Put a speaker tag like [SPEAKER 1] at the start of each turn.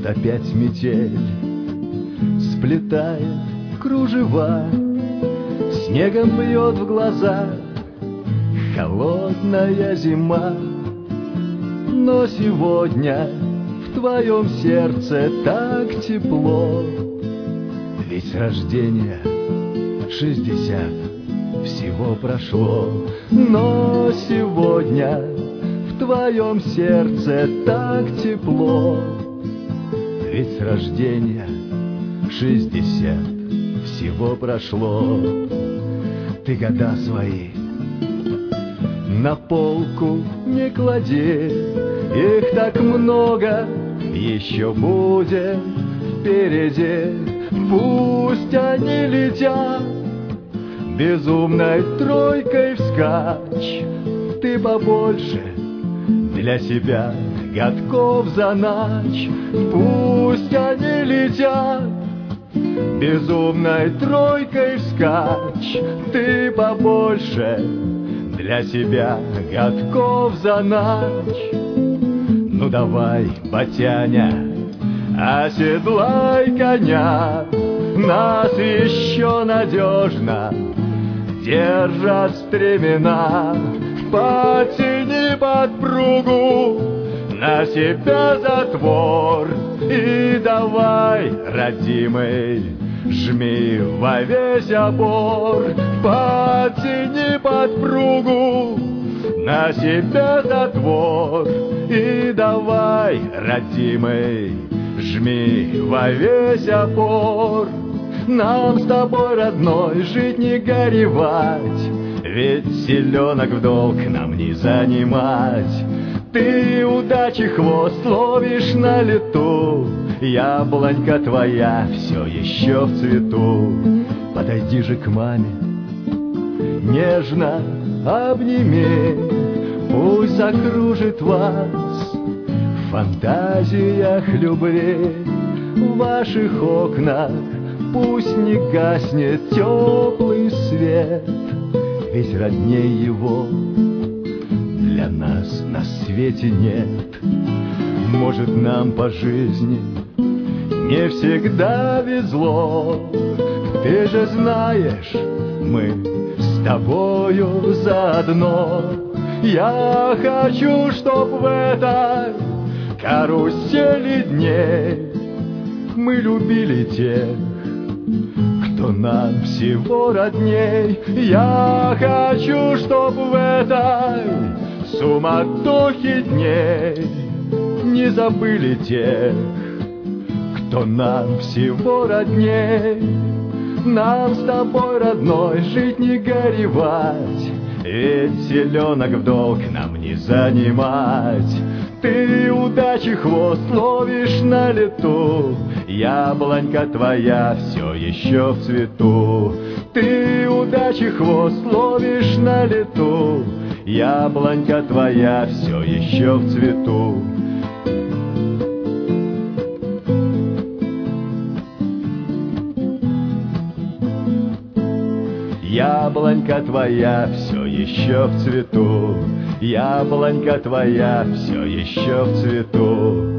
[SPEAKER 1] опять метель сплетает кружева, снегом бьет в глаза холодная зима. Но сегодня в твоем сердце так тепло, ведь с рождения 60 всего прошло. Но сегодня в твоем сердце так тепло, ведь с рождения 60 всего прошло. Ты года свои на полку не клади, их так много еще будет впереди. Пусть они летят безумной тройкой вскачь, ты побольше для себя годков заначь. Пусть они летят безумной тройкой вскачь, ты побольше для себя годков заначь. Ну давай, батяня, оседлай коня, нас еще надежно держат стремена. Потяни подпругу на себя затвор и давай, родимый, жми во весь опор. Потяни подпругу на себя затвор и давай, родимый, жми во весь опор. Нам с тобой, родной, жить не горевать, ведь селенок в долг нам не занимать. Ты удачи хвост ловишь на лету, яблонька твоя все еще в цвету. Подойди же к маме, нежно обними, пусть закружит вас в фантазиях любви. В ваших окнах пусть не гаснет теплый свет, ведь родней его для нас на свете нет. Может, нам по жизни не всегда везло, ты же знаешь, мы с тобою заодно. Я хочу, чтоб в этой карусели дней мы любили тех, кто нам всего родней. Я хочу, чтоб в этой суматохе дней не забыли тех, кто нам всего родней. Нам с тобой, родной, жить не горевать, ведь селенок в долг нам не занимать. Ты удачи хвост ловишь на лету, яблонька твоя все еще в цвету. Ты удачи хвост ловишь на лету, яблонька твоя все еще в цвету. Яблонька твоя все еще в цвету, яблонька твоя все еще в цвету.